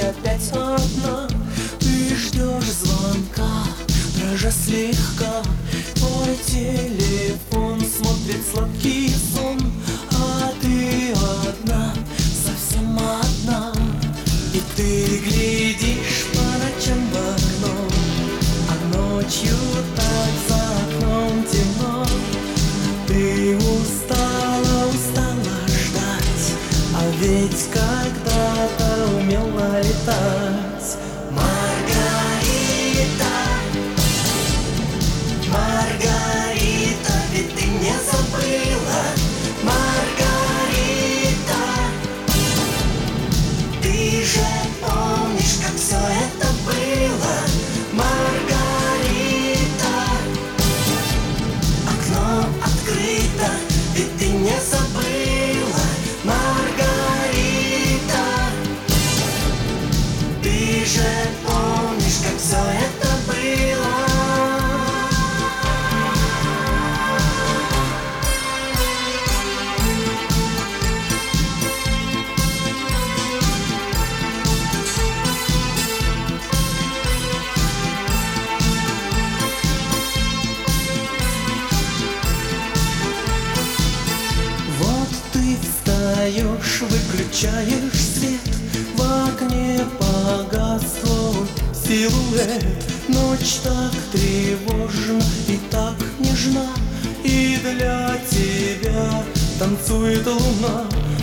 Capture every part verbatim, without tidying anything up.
опять одна. Ты ждешь звонка, дрожа слегка. Твой телефон смотрит сладкий сон, а ты одна, совсем одна. И ты глядишь по ночам в окно, а ночью так за окном темно. Ты устала, устала ждать, а ведь когда-то умела летать. Маргарита, Маргарита, ведь ты не забыла. Маргарита, ты же помнишь, как все это было. Маргарита, окно открыто, ведь ты не забыла. Маргарита, ты же помнишь, как все это было. Вот ты встаешь, выключаешь свет, в окне погас твой силуэт. Ночь так тревожна и так нежна, и для тебя танцует луна.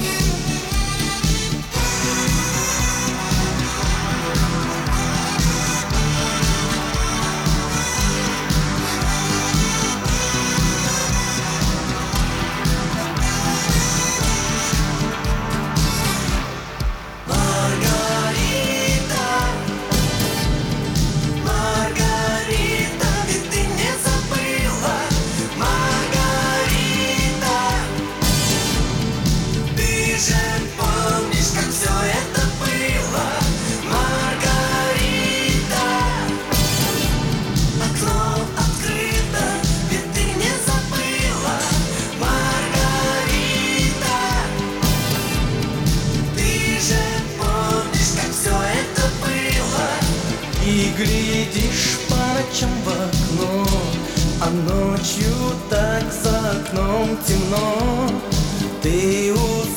И глядишь по ночам в окно, а ночью так за окном темно. Ты устала,